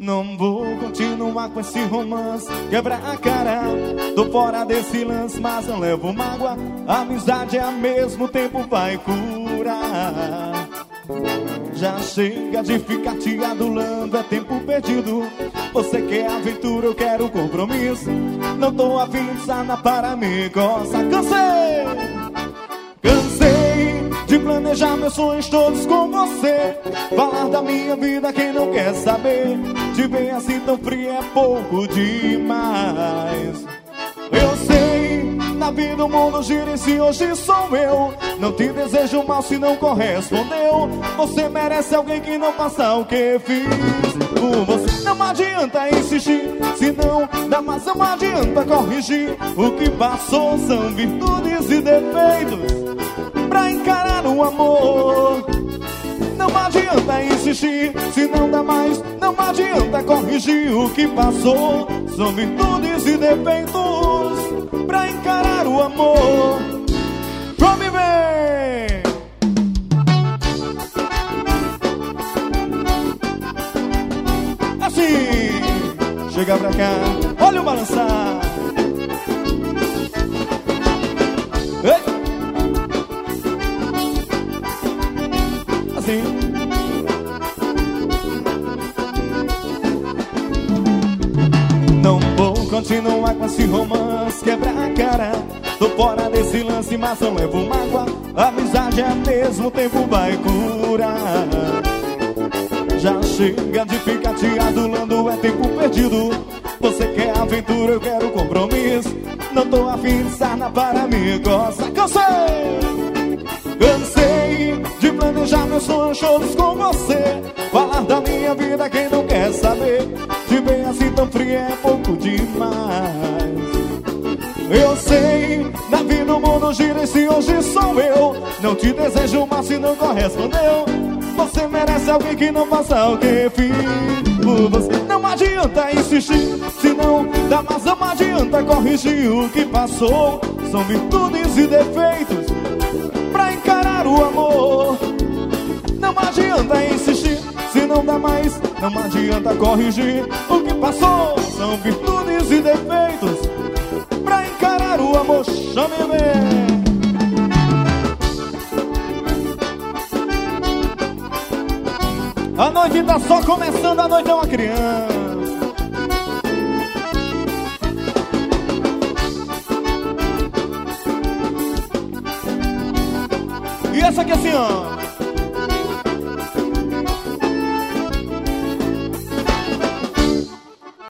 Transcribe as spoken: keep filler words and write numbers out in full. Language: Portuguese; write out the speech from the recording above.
Não vou continuar com esse romance, quebrar a cara. Tô fora desse lance, mas não levo mágoa. A amizade ao mesmo tempo vai curar. Já chega de ficar te adulando, é tempo perdido. Você quer aventura, eu quero compromisso. Não tô afim de sana para me gostar. Cansei, cansei de planejar meus sonhos todos com você. Falar da minha vida quem não quer saber. Te ver assim tão frio é pouco demais. Eu sei, na vida o mundo gira e se hoje sou eu. Não te desejo mal se não correspondeu. Você merece alguém que não faça o que fiz por você. Não adianta insistir, se não dá mais não adianta corrigir. O que passou são virtudes e defeitos pra encarar o amor. Não adianta insistir, se não dá mais não adianta corrigir. O que passou são virtudes e defeitos pra encarar o amor. Come bem! Assim, chega pra cá, olha o balançar. Ei! Assim. Não vou continuar com esse romance, quebrar a cara. Tô fora desse lance, mas não levo mágoa. A amizade ao mesmo tempo vai curar. Já chega de ficar te adulando, é tempo perdido. Você quer aventura, eu quero compromisso. Não tô afim de sarna para me gostar. Cansei, cansei de planejar meus sonhos todos com você. Falar da minha vida quem não quer saber. Te ver assim tão frio é pouco demais. Eu sei, na vida o mundo gira e se hoje sou eu. Não te desejo mal se não correspondeu. Você merece alguém que não faça o que fiz por você. Não adianta insistir, se não dá mais não adianta corrigir. O que passou são virtudes e defeitos pra encarar o amor. Não adianta insistir, se não dá mais não adianta corrigir. O que passou são virtudes e defeitos pra encarar o amor. Chame bem. A noite tá só começando, a noite é uma criança. E essa aqui assim, ó.